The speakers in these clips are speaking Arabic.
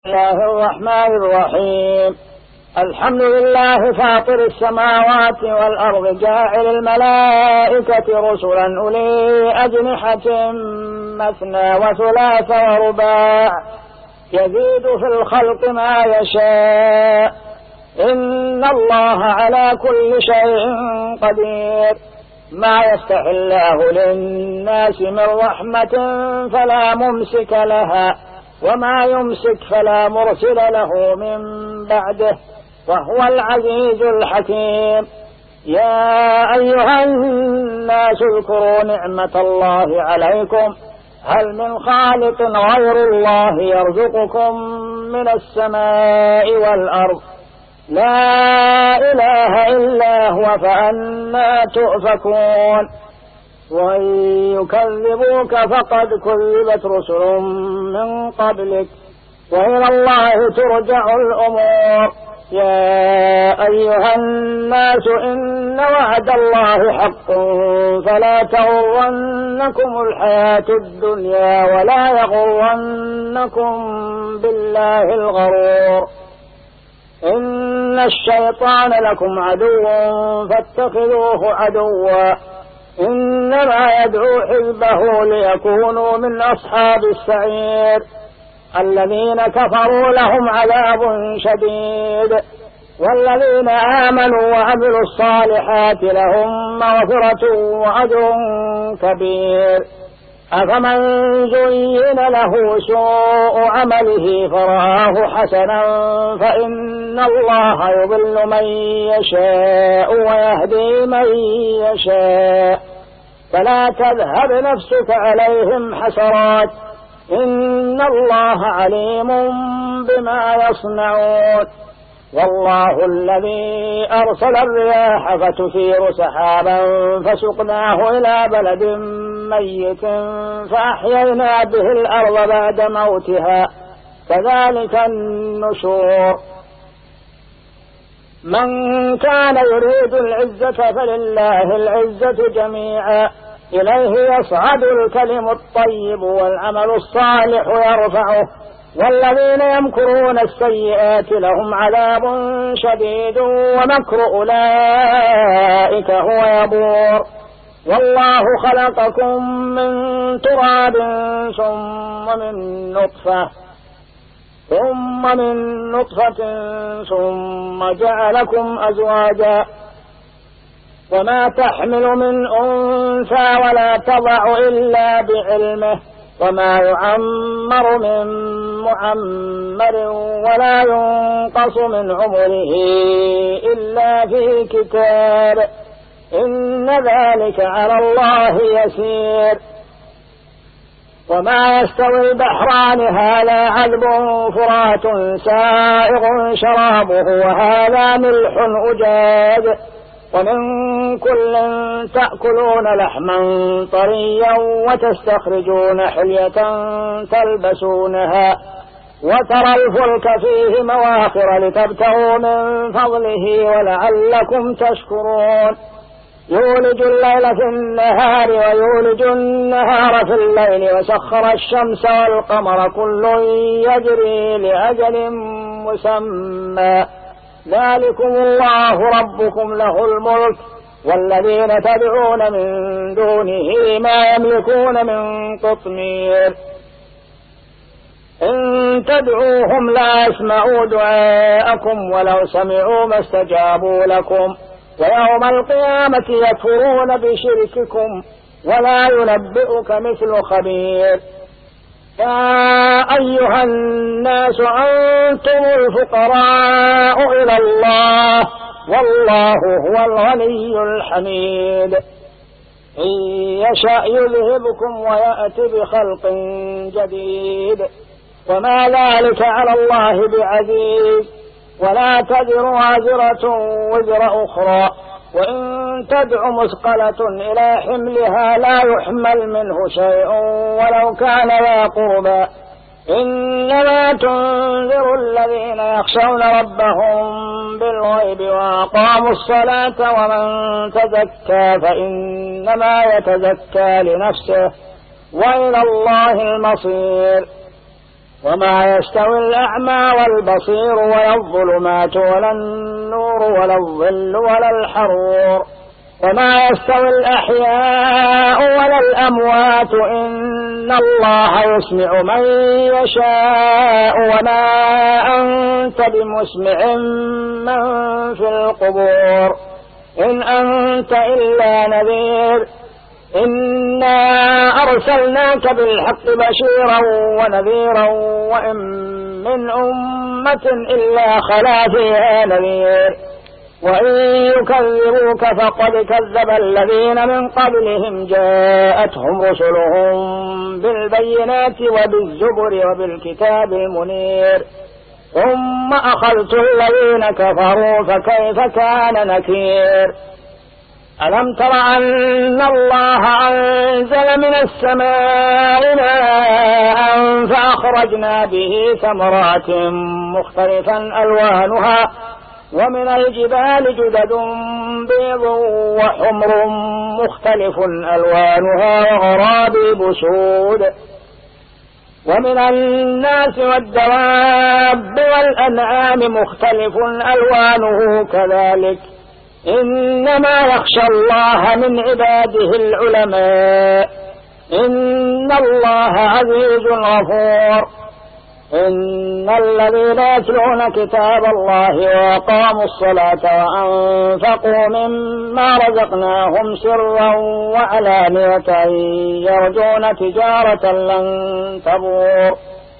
الله الرحمن الرحيم. الحمد لله فاطر السماوات والأرض جاعل الملائكة رسلا أولي أجنحة مثنى وثلاث ورباع يزيد في الخلق ما يشاء إن الله على كل شيء قدير. ما يفتح الله للناس من رحمة فلا ممسك لها وما يمسك فلا مرسل له من بعده وهو العزيز الحكيم. يا أيها الناس اذكروا نعمة الله عليكم هل من خالق غير الله يرزقكم من السماء والأرض لا إله إلا هو فأنى تؤفكون. وإن يكذبوك فقد كذبت رسل من قبلك وإلى الله ترجع الأمور. يا أيها الناس إن وعد الله حق فلا تغرنكم الحياة الدنيا ولا يغرنكم بالله الغرور. إن الشيطان لكم عدو فاتخذوه عدوا إنما يدعو حزبه ليكونوا من أصحاب السعير. الذين كفروا لهم عذاب شديد والذين آمنوا وعملوا الصالحات لهم مغفرة وأجر كبير. أفمن زين له سوء عمله فرآه حسنا فإن الله يضل من يشاء ويهدي من يشاء فلا تذهب نفسك عليهم حسرات إن الله عليم بما يصنعون. والله الذي أرسل الرياح فتثير سحابا فسقناه إلى بلد ميت فأحيينا به الأرض بعد موتها كذلك النشور. من كان يريد العزة فلله العزة جميعا إليه يصعد الكلم الطيب والعمل الصالح يرفعه والذين يمكرون السيئات لهم عذاب شديد ومكر أولئك هو يبور. والله خلقكم من تراب ثم من نطفة ثم جعلكم أزواجا وما تحمل من أنثى ولا تضع إلا بعلمه وما يعمر من معمر ولا ينقص من عمره إلا في كتاب إن ذلك على الله يسير. وما يستوي البحران هذا عذب فرات سائغ شرابه وهذا ملح أجاج ومن كل تأكلون لحما طريا وتستخرجون حلية تلبسونها وترى الفلك فيه مواخر لتبتغوا من فضله ولعلكم تشكرون. يولج الليل في النهار ويولج النهار في الليل وسخر الشمس والقمر كل يجري لأجل مسمى ذلكم الله ربكم له الملك والذين تدعون من دونه ما يملكون من قطمير. إن تدعوهم لا يسمعوا دعاءكم ولو سمعوا ما استجابوا لكم ويوم القيامة يكفرون بشرككم ولا ينبئك مثل خبير. يا أيها الناس أنتم الفقراء إلى الله والله هو الغني الحميد. إن يشأ يذهبكم ويأتي بخلق جديد وما ذلك على الله بعزيز. ولا تزر وازرة وزر أخرى وإن تدع مثقلة إلى حملها لا يحمل منه شيء ولو كان ذا قربى إنما تنذر الذين يخشون ربهم بالغيب وأقاموا الصلاة ومن تزكى فإنما يتزكى لنفسه وإلى الله المصير. وما يستوي الأعمى والبصير ولا الظلمات ولا النور ولا الظل ولا الحرور وما يستوي الأحياء ولا الأموات إن الله يسمع من يشاء وما أنت بمسمع من في القبور إن أنت إلا نذير إنا أرسلناك بالحق بشيرا ونذيرا وإن من أمة إلا خلا فيها نذير وإن يكذبوك فقد كذب الذين من قبلهم جاءتهم رسلهم بالبينات وبالزبر وبالكتاب المنير ثم أخذت الذين كفروا فكيف كان نكير ألم تر أن الله أنزل من السماء ماء فأخرجنا به ثمرات مختلفا ألوانها ومن الجبال جدد بيض وحمر مختلف ألوانها وغرابيب سود ومن الناس والدواب والأنعام مختلف ألوانه كذلك إنما يخشى الله من عباده العلماء إن الله عزيز غفور إن الذين يتلون كتاب الله وأقاموا الصلاة وأنفقوا مما رزقناهم سرا وعلانية يرجون تجارة لن تبور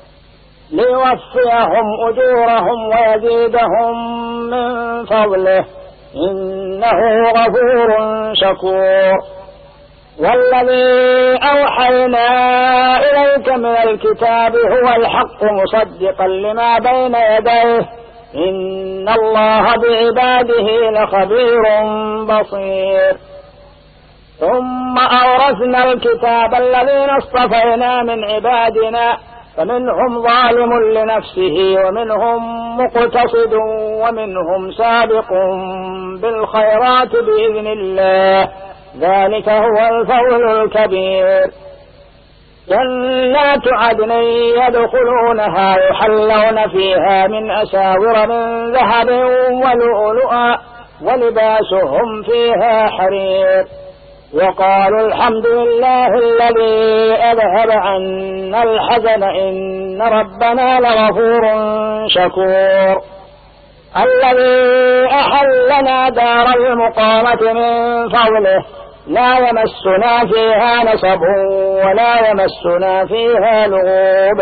ليوفيهم أجورهم ويزيدهم من فضله إنه غفور شكور والذي أوحينا إليك من الكتاب هو الحق مصدقا لما بين يديه إن الله بعباده لخبير بصير ثم أورثنا الكتاب الذين اصطفينا من عبادنا فمنهم ظالم لنفسه ومنهم مقتصد ومنهم سابق بالخيرات بإذن الله ذلك هو الفضل الكبير جنات عدن يدخلونها يحلون فيها من أساور من ذهب ولؤلؤا ولباسهم فيها حرير وقالوا الحمد لله الذي أذهب عنا الحزن إن ربنا لغفور شكور الذي أحلنا دار المقامة من فضله لا يمسنا فيها نصب ولا يمسنا فيها لغوب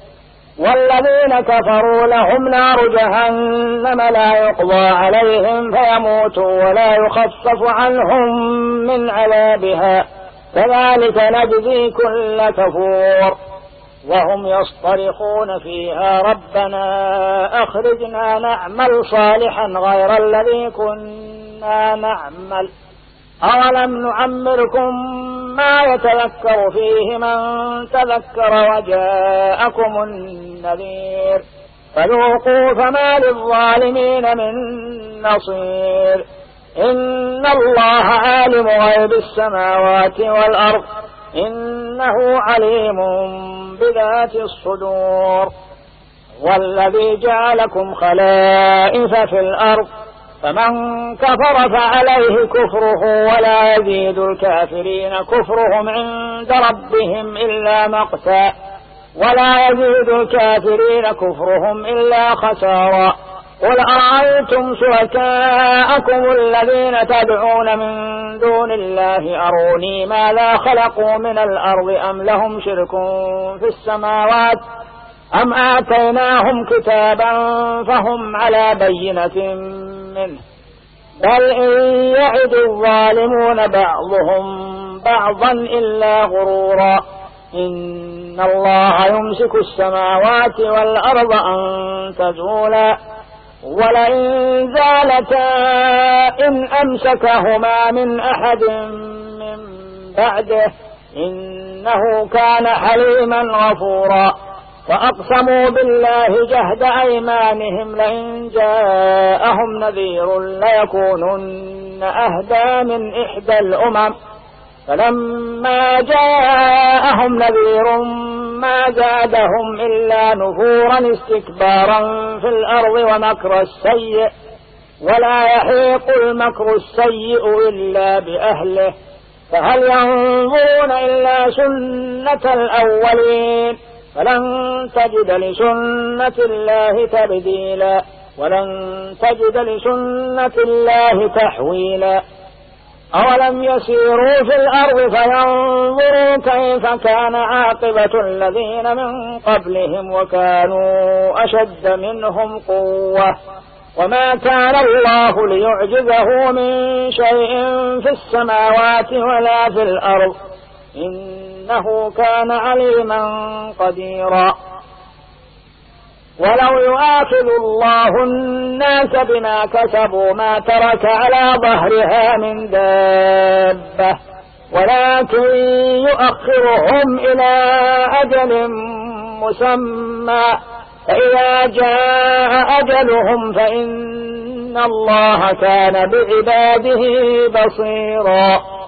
والذين كفروا لهم نار جهنم لا يقضى عليهم فيموتوا ولا يخفف عنهم من عذابها كذلك نجزي كل كفور وهم يصطرخون فيها ربنا أخرجنا نعمل صالحا غير الذي كنا نعمل أولم نعمركم ما يتذكر فيه من تذكر وجاءكم النذير فذوقوا فما للظالمين من نصير إن الله عالم غيب السماوات والأرض إنه عليم بذات الصدور والذي جعلكم خلائف في الأرض فمن كفر فعليه كفره ولا يزيد الكافرين كفرهم عند ربهم إلا مقتا ولا يزيد الكافرين كفرهم إلا خسارا قل أرأيتم شركاءكم الذين تدعون من دون الله أروني ماذا خلقوا من الأرض أم لهم شرك في السماوات أم آتيناهم كتابا فهم على بينة منه بل إن يعد الظالمون بعضهم بعضا إلا غرورا إن الله يمسك السماوات والأرض أن تزولا ولئن زالتا إن أمسكهما من أحد من بعده إنه كان حليما غفورا وأقسموا بالله جهد أيمانهم لئن جاءهم نذير ليكونن أهدى من إحدى الأمم فلما جاءهم نذير ما زادهم إلا نفورا استكبارا في الأرض ومكر السيء ولا يحيق المكر السيء إلا بأهله فهل ينظرون إلا سنة الأولين فلن تجد لسنة الله تبديلا ولن تجد لسنة الله تحويلا أولم يسيروا في الأرض فينظروا كيف كان عاقبة الذين من قبلهم وكانوا أشد منهم قوة وما كان الله ليعجزه من شيء في السماوات ولا في الأرض إنه كان عليما قديرا ولو يؤاخذ الله الناس بما كسبوا ما ترك على ظهرها من دابة ولكن يؤخرهم إلى أجل مسمى فإذا جاء أجلهم فإن الله كان بعباده بصيرا